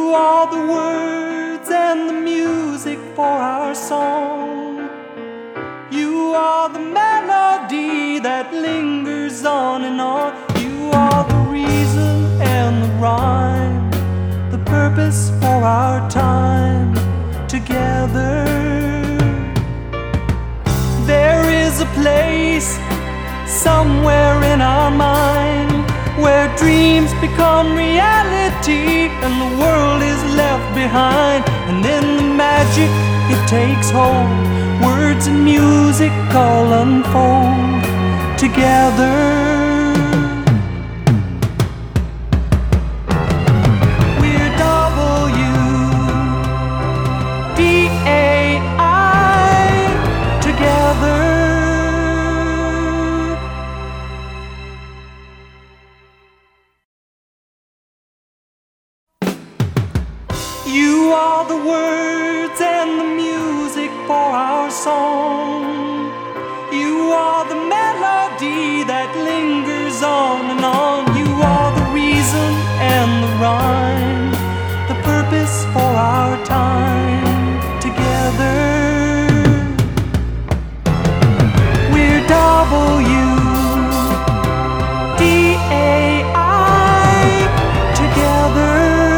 You are the words and the music for our song. You are the melody that lingers on and on. You are the reason and the rhyme, the purpose for our time together. There is a place somewhere in our mind where dreams become reality and the world is left behind. And then the magic, it takes hold. Words and music all unfold together. We're WDAI together. You are the words and the music for our song. You are the melody that lingers on and on. You are the reason and the rhyme, the purpose for our time together. We're WDAI together.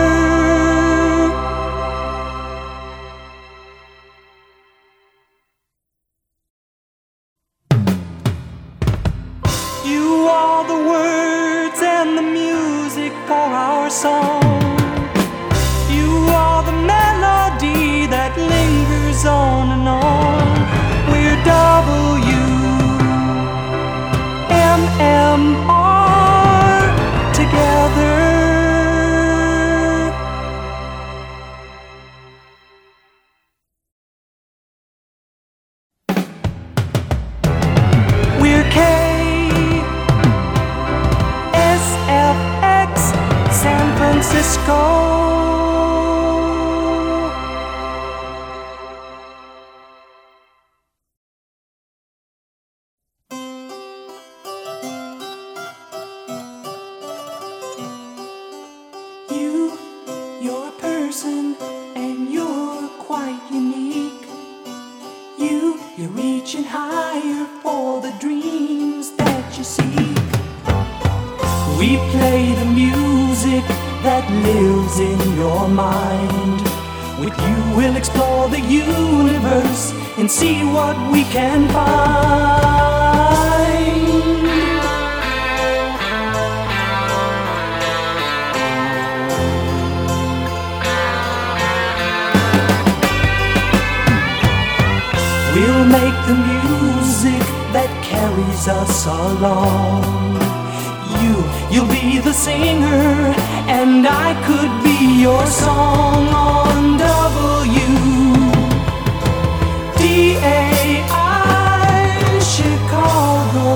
You are the words and the music for our song. You are the melody that lingers on and on. We're WMMR together. We're KSFX San Francisco. You're a person and you're quite unique. You're reaching higher for the dreams that you seek. We play the music that lives in your mind. With you we'll explore the universe and see what we can find. We'll make the music that carries us along. You'll be the singer, and I could be your song on WDAI Chicago.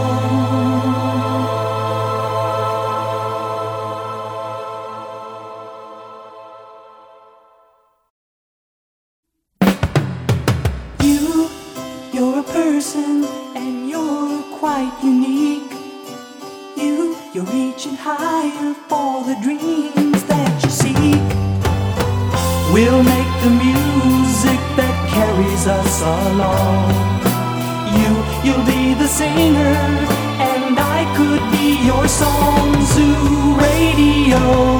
You're a person and you're quite unique. You're reaching higher for the dreams that you seek. We'll make the music that carries us along. You'll be the singer, and I could be your song. Zoo Radio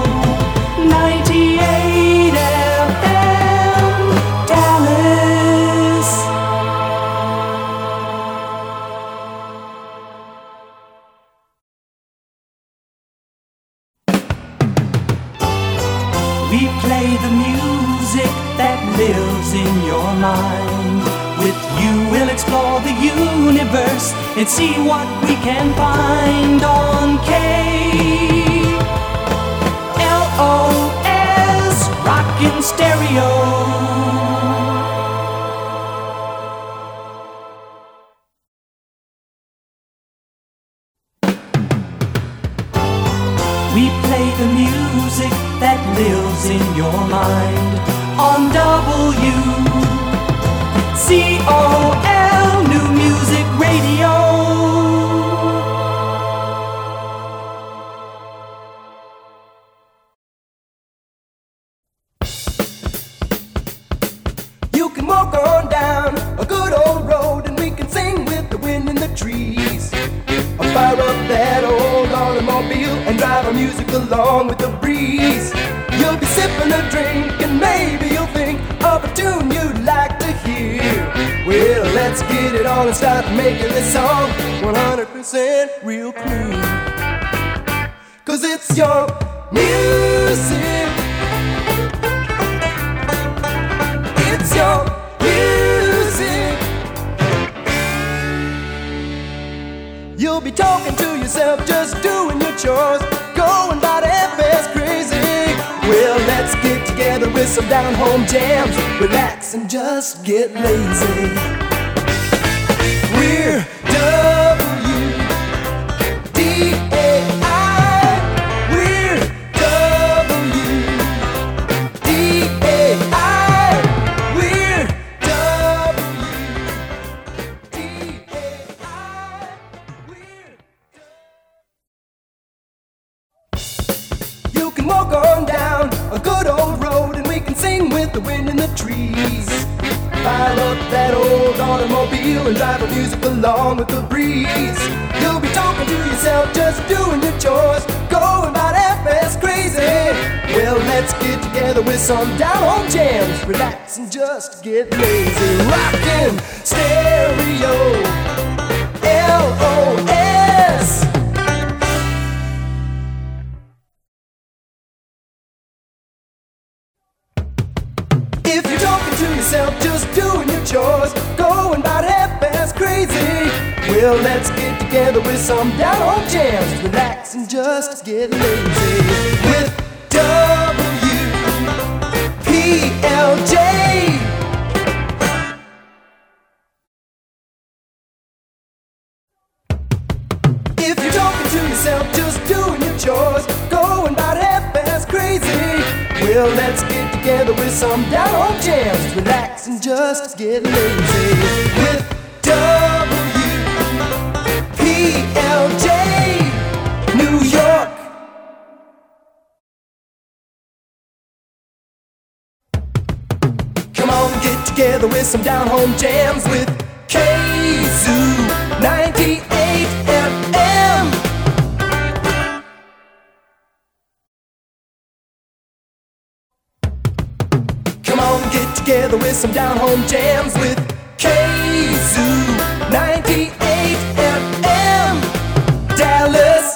98 FM Dallas. We play the music that lives in your mind. With you we'll explore the universe and see what we can find on KLOS Rockin' Stereo. We play the music that lives in your mind on WCOL New Music Radio. trees. I'll fire up that old automobile and drive our music along with the breeze. You'll be sipping a drink and maybe you'll think of a tune you'd like to hear. Well, let's get it on and start making this song 100% real clean. 'Cause it's your music. It's your music. You'll be talking to yourself, just doing your chores, going about FS crazy. Well, let's get together with some down-home jams, relax and just get lazy. We're W-D-A-I. We're W-D-A-I. We're W-D-A-I. You can walk on down a good old road and we can sing with the wind in the trees. Fire up that old automobile and drive the music along with the breeze. You'll be talking to yourself, just doing your chores, going about FS crazy. Well, let's get together with some down-home jams, relax and just get lazy. Rockin' stereo, LOS. If you're talking to yourself, just doing your chores, going about FS crazy. Well, let's get together with some down-home jams, relax and just get lazy. With WPLJ. If you're talking to yourself, just doing your chores, going about FS crazy. Well, let's get together with some down-home jams, relax and just get lazy. With WPLJ, New York. Come on, get together with some down-home jams with KZoo 98 FM. Come on, get together with some down-home jams with KZoo 98 FM. Dallas.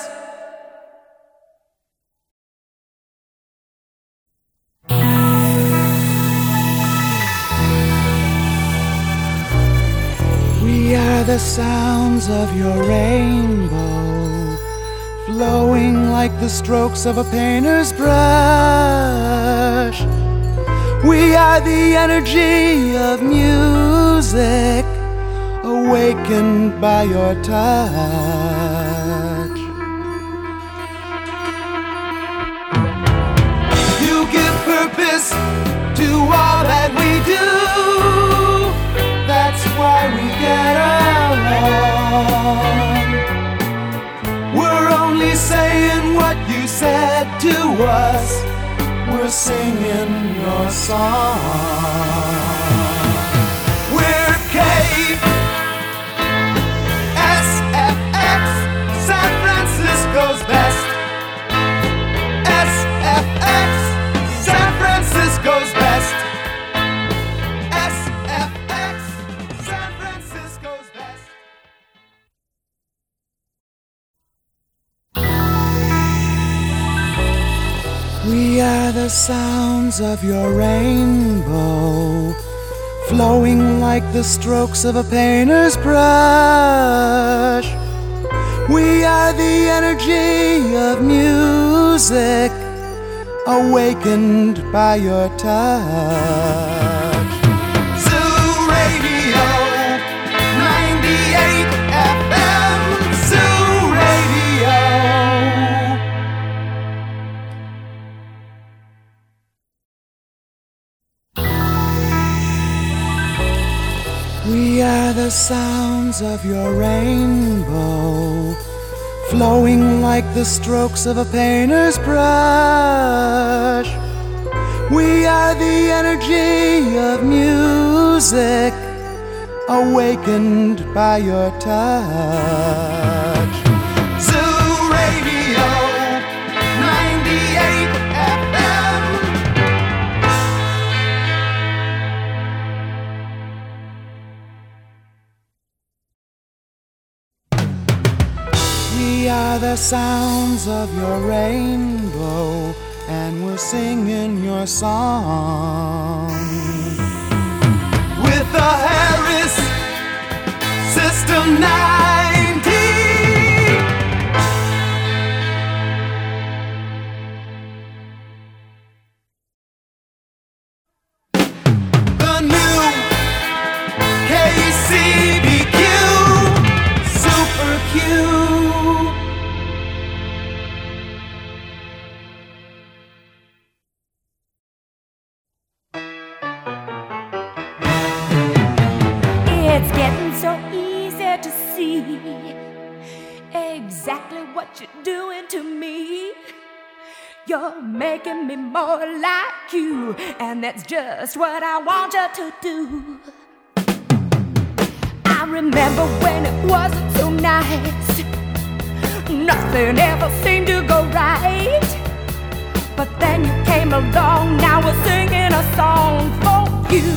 We are the sounds of your rainbow, flowing like the strokes of a painter's brush. We are the energy of music, awakened by your touch. You give purpose to all that we do. That's why we get along. We're only saying what you said to us. We're singing your song. We're KSFX, San Francisco's best. SFX, San Francisco's best. SFX, San Francisco's best. We are the sounds of your rainbow, flowing like the strokes of a painter's brush. We are the energy of music, awakened by your touch. Zoo Radio 98 FM, Zoo Radio. We are the sounds of your rainbow, flowing like the strokes of a painter's brush. We are the energy of music, awakened by your touch. Zoo Radio 98 FM. We are the sounds of your rainbow, and we're singing your song. With the Harris System 90. The new KCBQ Super Q. It's getting so easy to see exactly what you're doing to me. You're making me more like you, and that's just what I want you to do. I remember when it wasn't so nice. Nothing ever seemed to go right. But then you came along, now we're singing a song for you.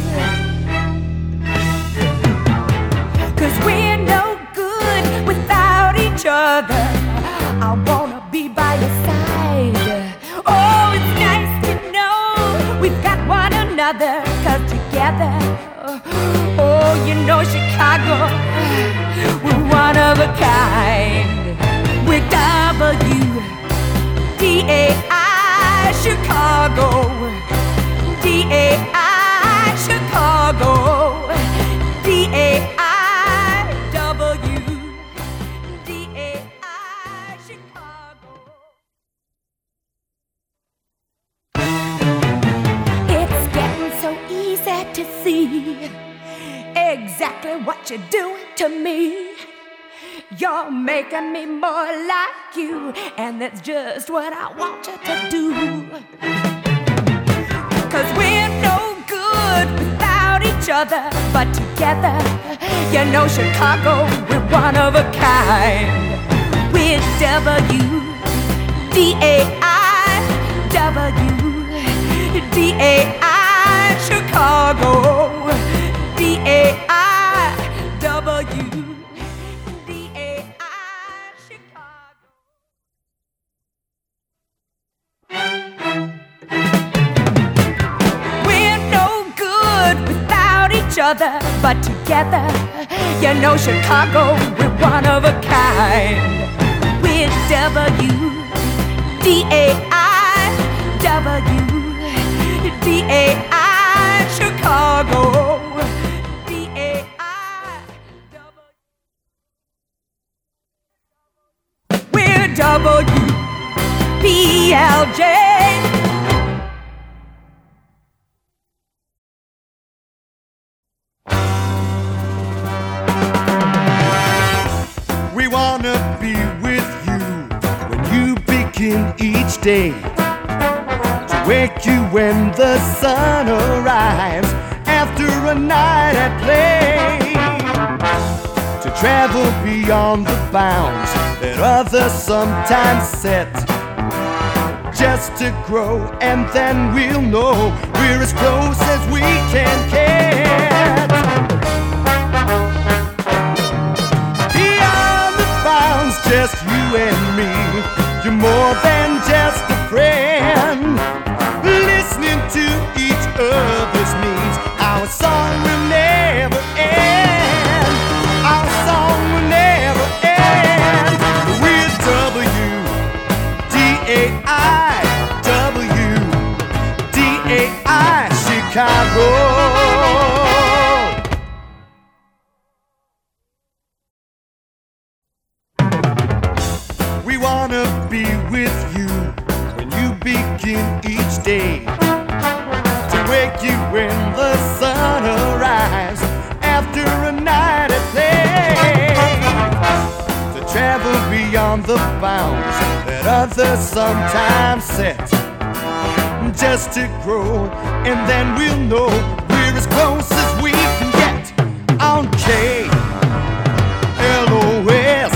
'Cause we're no good without each other. I wanna be by your side. Oh, it's nice to know we've got one another. 'Cause together, oh, you know Chicago, we're one of a kind. We're WDAI Chicago, DAI Chicago, DAI. To see exactly what you're doing to me. You're making me more like you, and that's just what I want you to do. 'Cause we're no good without each other, but together, you know Chicago, we're one of a kind. We're WDAI, WDAI Chicago, DAI, WDAI Chicago. We're no good without each other, but together, you know Chicago, we're one of a kind. We're WDAI, WDAI Chicago, DAI. We're WPLJ. We wanna be with you when you begin each day. Wake you when the sun arrives after a night at play. To travel beyond the bounds that others sometimes set. Just to grow, and then we'll know we're as close as we can get. Beyond the bounds, just you and me. You're more than just a friend. Listening to each other's needs, our song will never end. Our song will never end. We're WDAI, WDAI Chicago. We wanna be with you when you begin each day. To wake you when the sun arrives after a night at play. To travel beyond the bounds that others sometimes set. Just to grow, and then we'll know we're as close as we can get. on KLOS.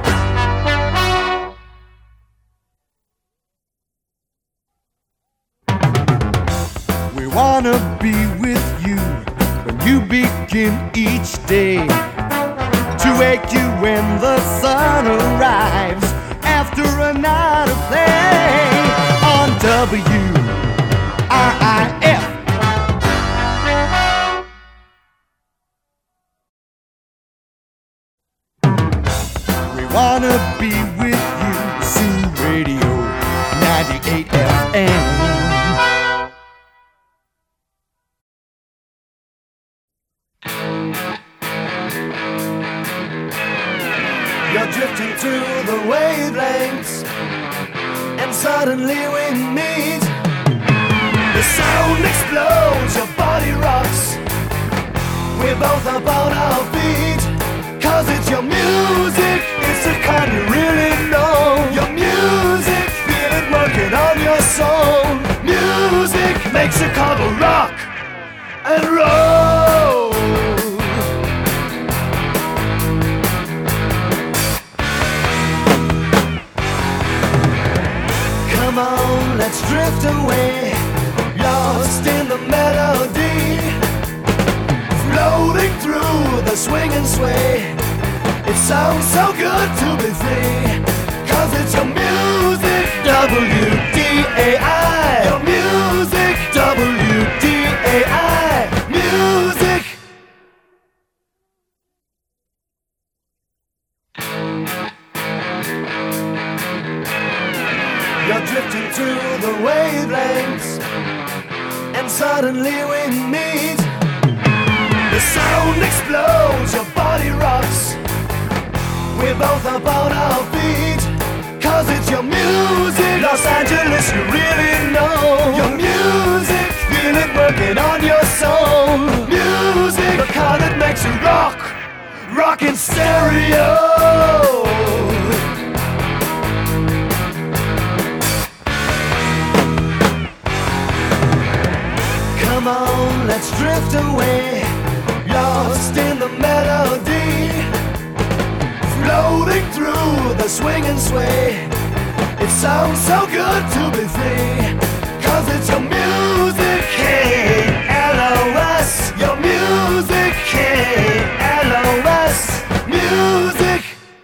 We wanna be with you when you begin each day, to wake you when the sun arrives after a night of play on WRIF. We wanna be with you, Zoo Radio 98 FM. You're drifting through the wavelengths, and suddenly we meet. The sound explodes, your body rocks. We're both up on our feet, 'cause it's your music, it's the kind you really know. Your music, feel it working on your soul. Music makes Chicago rock and roll. Come on, let's drift away, lost in the melody, floating through the swing and sway. It sounds so good to be free, 'cause it's your music, WDAI. Your music, WDAI. Music. You're drifting through the wavelengths, and suddenly we meet. The sound explodes, your body rocks. We're both up on our feet, 'cause it's your music, Los Angeles, you really know. Your music, feel it working on your soul. Music, the kind that makes you rock, rock in stereo. Come on, let's drift away, lost in the melody, floating through the swing and sway. It sounds so good to be free, 'cause it's your music, KLOS. Your music, KLOS. Music.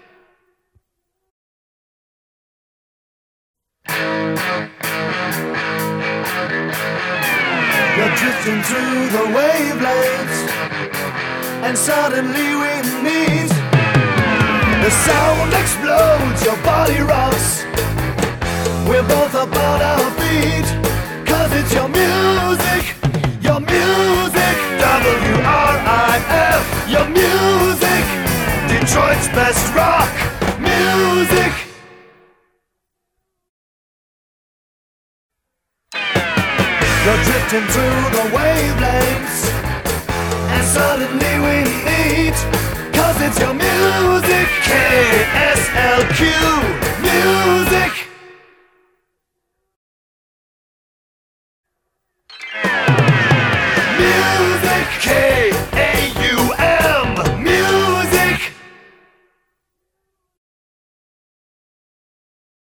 You're drifting through the wavelengths, and suddenly we meet. The sound explodes, your body rocks. We're both up on our feet, 'cause it's your music, your music, WRIF. Your music, Detroit's best rock music. You're drifting through the wavelengths, and suddenly we meet, 'cause it's your music, KSLQ.